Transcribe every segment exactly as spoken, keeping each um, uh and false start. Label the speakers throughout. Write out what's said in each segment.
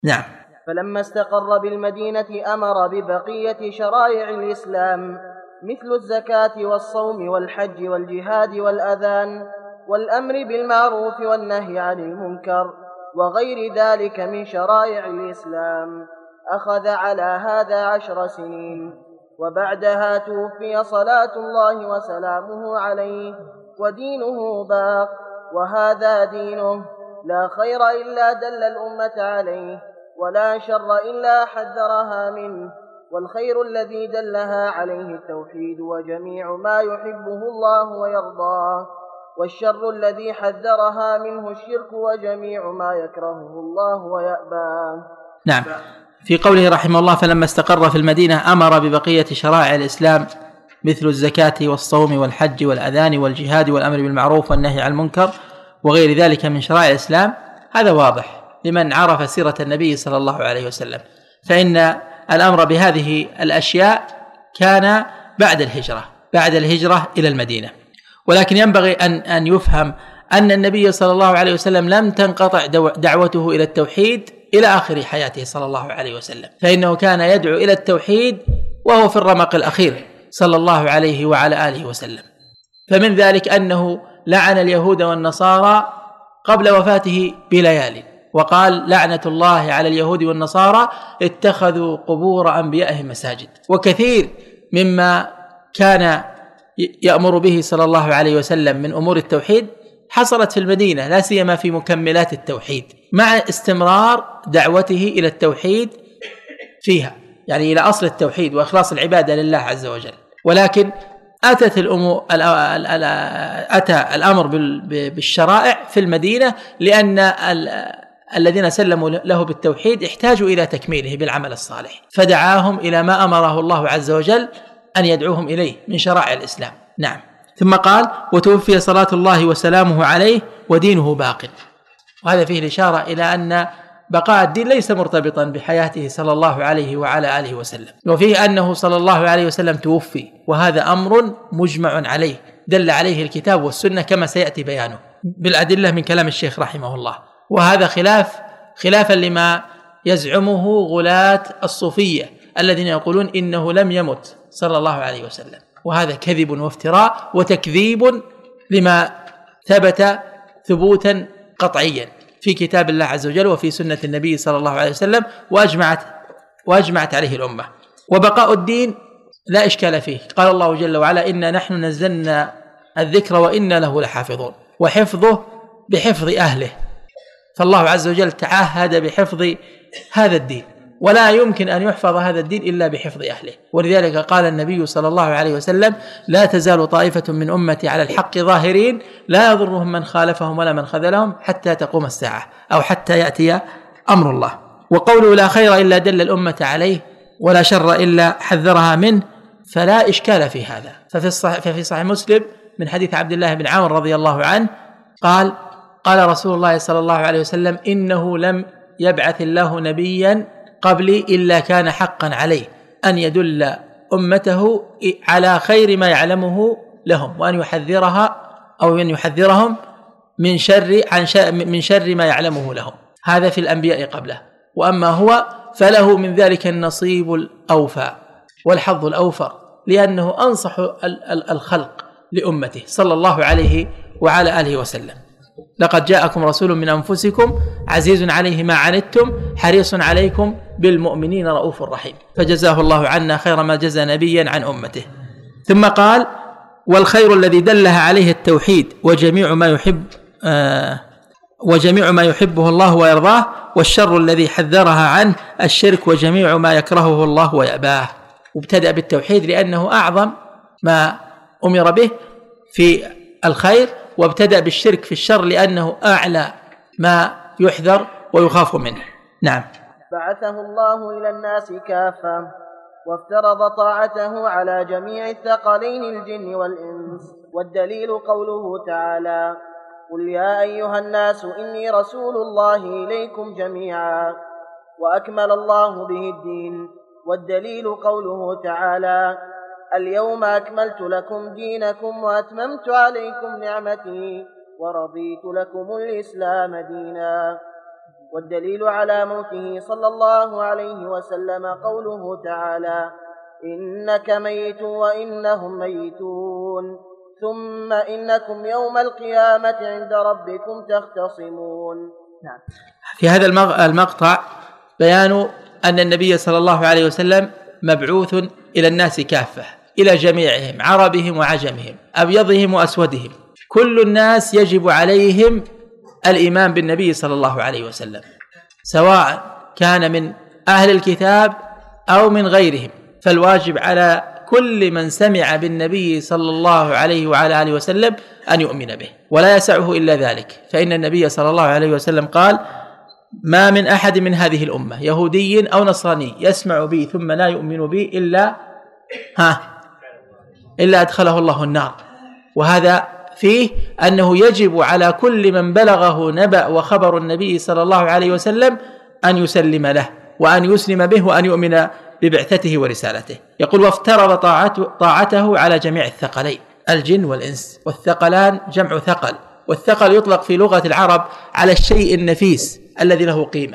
Speaker 1: نعم.
Speaker 2: فلما استقر بالمدينة أمر ببقية شرائع الإسلام مثل الزكاة والصوم والحج والجهاد والأذان والأمر بالمعروف والنهي عن المنكر وغير ذلك من شرائع الإسلام. أخذ على هذا عشر سنين، وبعدها توفي صلاة الله وسلامه عليه، ودينه باق، وهذا دينه لا خير إلا دل الأمة عليه، ولا شر إلا حذرها منه، والخير الذي دلها عليه التوحيد وجميع ما يحبه الله ويرضاه، والشر الذي حذرها منه الشرك وجميع ما يكرهه الله ويأباه.
Speaker 1: نعم. في قوله رحمه الله فلما استقر في المدينة أمر ببقية شرائع الإسلام مثل الزكاة والصوم والحج والأذان والجهاد والأمر بالمعروف والنهي عن المنكر وغير ذلك من شرائع الإسلام. هذا واضح لمن عرف سيرة النبي صلى الله عليه وسلم، فإن الأمر بهذه الأشياء كان بعد الهجرة بعد الهجرة إلى المدينة. ولكن ينبغي أن أن يفهم أن النبي صلى الله عليه وسلم لم تنقطع دعوته إلى التوحيد إلى آخر حياته صلى الله عليه وسلم، فإنه كان يدعو إلى التوحيد وهو في الرمق الأخير صلى الله عليه وعلى آله وسلم. فمن ذلك أنه لعن اليهود والنصارى قبل وفاته بليالي، وقال لعنة الله على اليهود والنصارى اتخذوا قبور أنبيائهم مساجد. وكثير مما كان يأمر به صلى الله عليه وسلم من أمور التوحيد حصلت في المدينة، لا سيما في مكملات التوحيد، مع استمرار دعوته إلى التوحيد فيها، يعني إلى أصل التوحيد وإخلاص العبادة لله عز وجل. ولكن أتت الأمور أتى الأمر بالشرائع في المدينة لأن الذين سلموا له بالتوحيد احتاجوا إلى تكميله بالعمل الصالح، فدعاهم إلى ما أمره الله عز وجل أن يدعوهم إليه من شرائع الإسلام. نعم. ثم قال وتوفي صلاة الله وسلامه عليه ودينه باق. وهذا فيه الإشارة إلى أن بقاء الدين ليس مرتبطا بحياته صلى الله عليه وعلى آله وسلم، وفيه أنه صلى الله عليه وسلم توفي، وهذا أمر مجمع عليه دل عليه الكتاب والسنة كما سيأتي بيانه بالأدلة من كلام الشيخ رحمه الله. وهذا خلاف خلافا لما يزعمه غلاة الصوفية الذين يقولون إنه لم يمت صلى الله عليه وسلم، وهذا كذب وافتراء وتكذيب لما ثبت ثبوتا قطعيا في كتاب الله عز وجل وفي سنة النبي صلى الله عليه وسلم، وأجمعت, وأجمعت عليه الأمة. وبقاء الدين لا إشكال فيه، قال الله جل وعلا إنا نحن نزلنا الذكر وإنا له لحافظون، وحفظه بحفظ أهله، فالله عز وجل تعهد بحفظ هذا الدين، ولا يمكن أن يحفظ هذا الدين إلا بحفظ أهله. ولذلك قال النبي صلى الله عليه وسلم لا تزال طائفة من أمتي على الحق ظاهرين لا يضرهم من خالفهم ولا من خذلهم حتى تقوم الساعة أو حتى يأتي أمر الله. وقوله لا خير إلا دل الأمة عليه ولا شر إلا حذرها منه فلا إشكال في هذا. ففي الصحيح, ففي صحيح مسلم من حديث عبد الله بن عمرو رضي الله عنه قال قال رسول الله صلى الله عليه وسلم إنه لم يبعث الله نبيا قبلي إلا كان حقا عليه أن يدل أمته على خير ما يعلمه لهم، وأن يحذرها أو أن يحذرهم من شر عن شر من شر ما يعلمه لهم. هذا في الأنبياء قبله، وأما هو فله من ذلك النصيب الأوفى والحظ الأوفر، لأنه أنصح الخلق لأمته صلى الله عليه وعلى آله وسلم. لقد جاءكم رسول من أنفسكم عزيز عليه ما عنتم حريص عليكم بالمؤمنين رؤوف رحيم، فجزاه الله عنا خير ما جزى نبيا عن أمته. ثم قال والخير الذي دلها عليه التوحيد وجميع ما يحب آه وجميع ما يحبه الله ويرضاه، والشر الذي حذرها عنه الشرك وجميع ما يكرهه الله ويأباه. وابتدأ بالتوحيد لأنه أعظم ما أمر به في الخير، وابتدأ بالشرك في الشر لأنه أعلى ما يحذر ويخاف منه. نعم.
Speaker 2: بعثه الله إلى الناس كافة، وافترض طاعته على جميع الثقلين الجن والإنس، والدليل قوله تعالى قل يا أيها الناس إني رسول الله إليكم جميعا، وأكمل الله به الدين. والدليل قوله تعالى اليوم أكملت لكم دينكم وأتممت عليكم نعمتي ورضيت لكم الإسلام دينا. والدليل على موته صلى الله عليه وسلم قوله تعالى: إنك ميت وإنهم ميتون ثم إنكم يوم القيامة عند ربكم تختصمون.
Speaker 1: نعم. في هذا المقطع بيان أن النبي صلى الله عليه وسلم مبعوث إلى الناس كافة، إلى جميعهم، عربهم وعجمهم، أبيضهم وأسودهم، كل الناس يجب عليهم الإيمان بالنبي صلى الله عليه وسلم، سواء كان من أهل الكتاب أو من غيرهم، فالواجب على كل من سمع بالنبي صلى الله عليه وعلى آله وسلم أن يؤمن به، ولا يسعه إلا ذلك، فإن النبي صلى الله عليه وسلم قال: ما من أحد من هذه الأمة يهودي أو نصراني يسمع بي ثم لا يؤمن بي إلا ها إلا أدخله الله النار. وهذا فيه أنه يجب على كل من بلغه نبأ وخبر النبي صلى الله عليه وسلم أن يسلم له وأن يسلم به وأن يؤمن ببعثته ورسالته. يقول: وافترض طاعته على جميع الثقلين، الجن والإنس، والثقلان جمع ثقل، والثقل يطلق في لغة العرب على الشيء النفيس الذي له قيمة،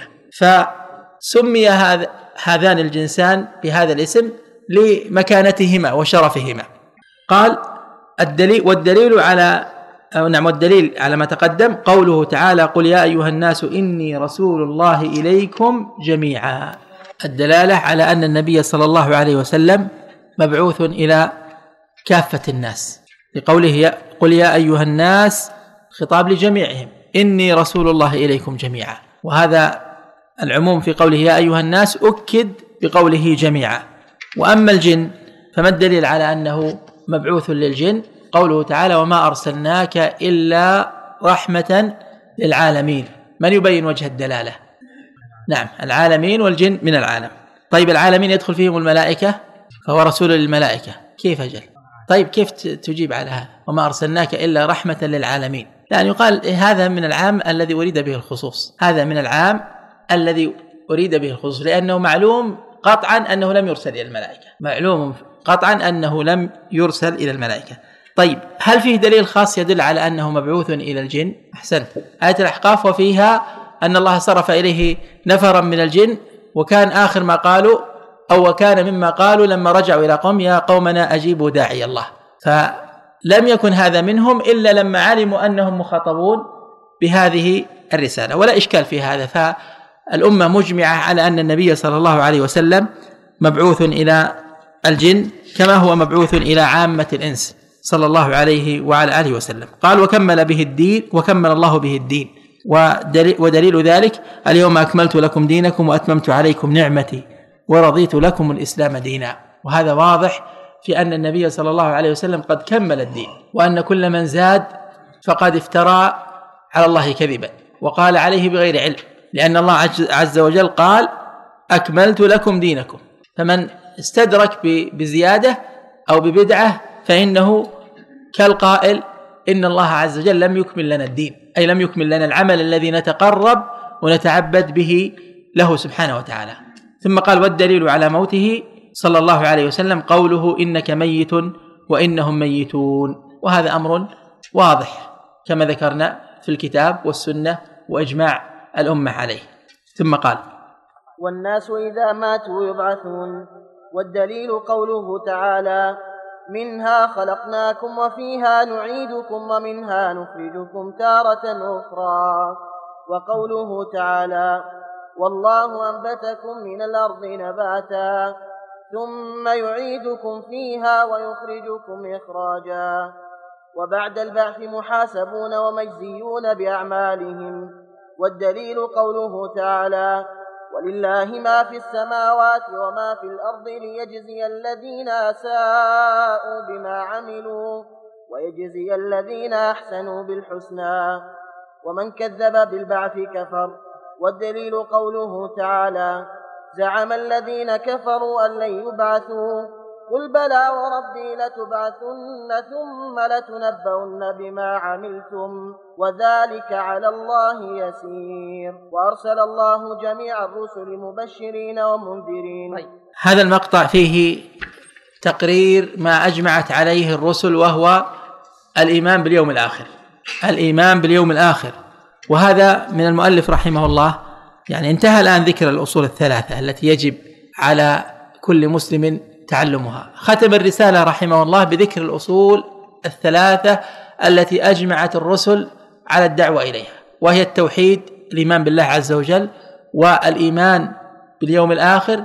Speaker 1: فسمي هذان الجنسان بهذا الاسم لمكانتهما وشرفهما. قال: الدليل والدليل على أو نعم والدليل على ما تقدم قوله تعالى: قل يا أيها الناس إني رسول الله إليكم جميعا، الدلالة على أن النبي صلى الله عليه وسلم مبعوث إلى كافة الناس، لقوله قل يا أيها الناس خطاب لجميعهم، إني رسول الله إليكم جميعا، وهذا العموم في قوله يا أيها الناس أكد بقوله جميعا. وأما الجن فما الدليل على أنه مبعوث للجن؟ قوله تعالى: وما أرسلناك إلا رحمة للعالمين. من يبين وجه الدلالة؟ نعم، العالمين والجن من العالم. طيب العالمين يدخل فيهم الملائكة، فهو رسول للملائكة، كيف أجل؟ طيب كيف تجيب على هذا وما أرسلناك إلا رحمة للعالمين؟ لأن يقال هذا من العام الذي أريد به الخصوص، هذا من العام الذي أريد به الخصوص، لأنه معلوم قطعا أنه لم يرسل إلى الملائكة، معلوم قطعا أنه لم يرسل إلى الملائكة. طيب هل فيه دليل خاص يدل على أنه مبعوث إلى الجن؟ أحسن، آية الأحقاف وفيها أن الله صرف إليه نفرا من الجن، وكان آخر ما قالوا أو وكان مما قالوا لما رجعوا إلى قوم: يا قومنا أجيبوا داعي الله. فلم يكن هذا منهم إلا لما علموا أنهم مخاطبون بهذه الرسالة، ولا إشكال في هذا. فالأمة مجمعة على أن النبي صلى الله عليه وسلم مبعوث إلى الجن كما هو مبعوث إلى عامة الإنس صلى الله عليه وعلى آله وسلم. قال: وكمل به الدين، وكمل الله به الدين، ودليل, ودليل ذلك: اليوم أكملت لكم دينكم وأتممت عليكم نعمتي ورضيت لكم الإسلام دينا. وهذا واضح في أن النبي صلى الله عليه وسلم قد كمل الدين، وأن كل من زاد فقد افترى على الله كذبا وقال عليه بغير علم، لأن الله عز وجل قال: أكملت لكم دينكم. فمن استدرك بزيادة أو ببدعة فإنه كالقائل إن الله عز وجل لم يكمل لنا الدين، أي لم يكمل لنا العمل الذي نتقرب ونتعبد به له سبحانه وتعالى. ثم قال: والدليل على موته صلى الله عليه وسلم قوله: إنك ميت وإنهم ميتون. وهذا أمر واضح كما ذكرنا في الكتاب والسنة وإجماع الأمة عليه. ثم قال:
Speaker 2: والناس إذا ماتوا يبعثون. والدليل قوله تعالى: منها خلقناكم وفيها نعيدكم ومنها نخرجكم تارة أخرى. وقوله تعالى: والله أنبتكم من الأرض نباتا ثم يعيدكم فيها ويخرجكم إخراجا. وبعد البعث محاسبون ومجزيون بأعمالهم. والدليل قوله تعالى: ولله ما في السماوات وما في الأرض ليجزي الذين أساءوا بما عملوا ويجزي الذين أحسنوا بالحسنى. ومن كذب بالبعث كفر. والدليل قوله تعالى: زعم الذين كفروا أن لن يبعثوا قل بلى وربي لتبعثن ثم لتنبؤن بما عملتم وذلك على الله يسير. وأرسل الله جميع الرسل مبشرين ومنذرين.
Speaker 1: هذا المقطع فيه تقرير ما أجمعت عليه الرسل، وهو الإيمان باليوم الآخر، الإيمان باليوم الآخر. وهذا من المؤلف رحمه الله يعني انتهى الآن ذكر الأصول الثلاثة التي يجب على كل مسلم تعلمها. ختم الرسالة رحمه الله بذكر الأصول الثلاثة التي أجمعت الرسل على الدعوة إليها، وهي التوحيد، الإيمان بالله عز وجل، والإيمان باليوم الآخر،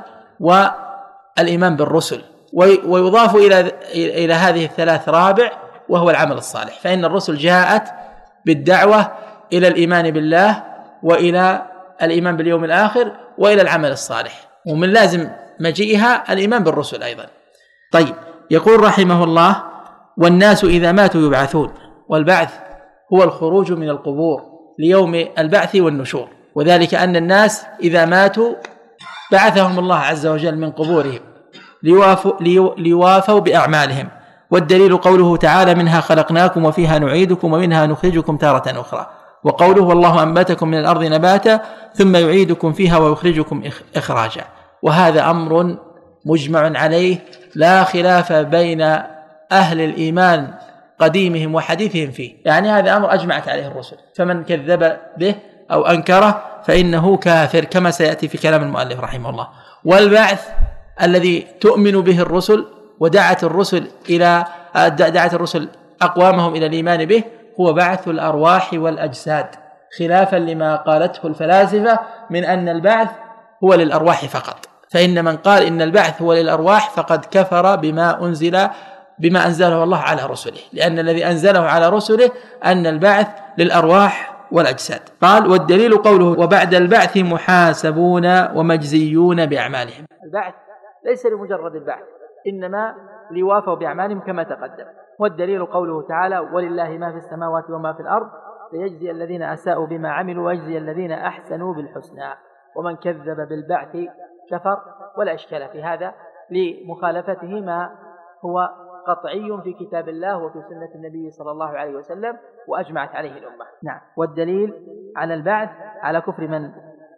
Speaker 1: والإيمان بالرسل. ويضاف إلى إلى هذه الثلاث رابع وهو العمل الصالح، فإن الرسل جاءت بالدعوة إلى الإيمان بالله وإلى الإيمان باليوم الآخر وإلى العمل الصالح، ومن لازم مجيئها الإيمان بالرسل أيضا. طيب، يقول رحمه الله: والناس إذا ماتوا يبعثون. والبعث هو الخروج من القبور ليوم البعث والنشور، وذلك أن الناس إذا ماتوا بعثهم الله عز وجل من قبورهم ليوافوا, ليوافوا بأعمالهم. والدليل قوله تعالى: منها خلقناكم وفيها نعيدكم ومنها نخرجكم تارة أخرى. وقوله: والله أنبتكم من الأرض نباتا ثم يعيدكم فيها ويخرجكم إخراجا. وهذا أمر مجمع عليه لا خلاف بين أهل الإيمان قديمهم وحديثهم فيه، يعني هذا أمر أجمعت عليه الرسل، فمن كذب به أو أنكره فإنه كافر، كما سيأتي في كلام المؤلف رحمه الله. والبعث الذي تؤمن به الرسل ودعت الرسل إلى دعت الرسل أقوامهم إلى الإيمان به هو بعث الأرواح والأجساد، خلافا لما قالته الفلاسفة من أن البعث هو للأرواح فقط. فإن من قال إن البعث هو للأرواح فقد كفر بما أنزل بما أنزله الله على رسله، لأن الذي أنزله على رسله أن البعث للأرواح والأجساد. قال: والدليل قوله: وبعد البعث محاسبون ومجزيون بأعمالهم. البعث ليس لمجرد البعث، إنما ليوافوا بأعمالهم كما تقدم. والدليل قوله تعالى: ولله ما في السماوات وما في الأرض ليجزي الذين أساءوا بما عملوا ويجزي الذين أحسنوا بالحسنى. ومن كذب بالبعث كفر، ولا إشكال في هذا لمخالفته ما هو قطعي في كتاب الله وفي سنة النبي صلى الله عليه وسلم وأجمعت عليه الأمة. نعم. والدليل على البعث على كفر من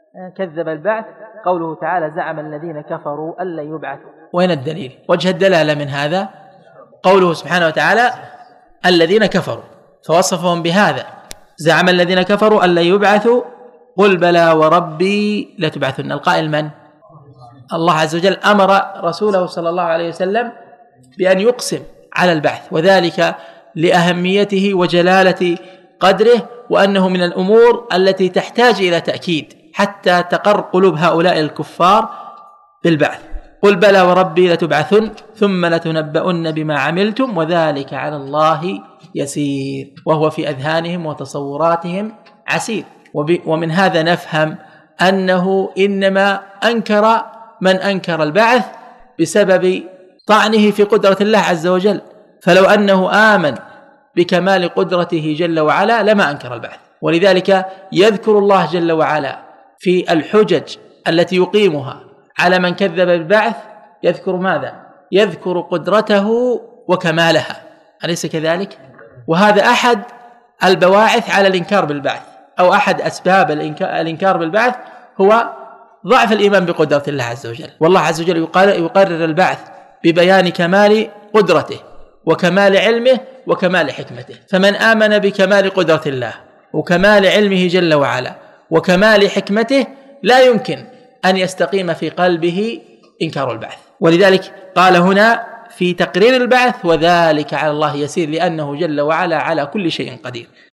Speaker 1: كذب البعث قوله تعالى: زعم الذين كفروا أن لن يبعثوا. وين الدليل؟ وجه الدلالة من هذا قوله سبحانه وتعالى: الذين كفروا، فوصفهم بهذا: زعم الذين كفروا أن لن يبعثوا قل بلى وربي لتبعثن. القائل من؟ الله عز وجل أمر رسوله صلى الله عليه وسلم بأن يقسم على البعث، وذلك لأهميته وجلالة قدره، وأنه من الأمور التي تحتاج إلى تأكيد حتى تقر قلوب هؤلاء الكفار بالبعث. قل بلى وربي لتبعثن ثم لتنبؤن بما عملتم وذلك على الله يسير، وهو في أذهانهم وتصوراتهم عسير. ومن هذا نفهم أنه إنما أنكر من أنكر البعث بسبب طعنه في قدرة الله عز وجل، فلو أنه آمن بكمال قدرته جل وعلا لما أنكر البعث. ولذلك يذكر الله جل وعلا في الحجج التي يقيمها على من كذب بالبعث، يذكر ماذا؟ يذكر قدرته وكمالها، أليس كذلك؟ وهذا أحد البواعث على الإنكار بالبعث، أو أحد أسباب الإنكار بالبعث هو ضعف الإيمان بقدرة الله عز وجل. والله عز وجل يقرر البعث ببيان كمال قدرته وكمال علمه وكمال حكمته. فمن آمن بكمال قدرة الله وكمال علمه جل وعلا وكمال حكمته لا يمكن أن يستقيم في قلبه إنكار البعث. ولذلك قال هنا في تقرير البعث: وذلك على الله يسير، لأنه جل وعلا على كل شيء قدير.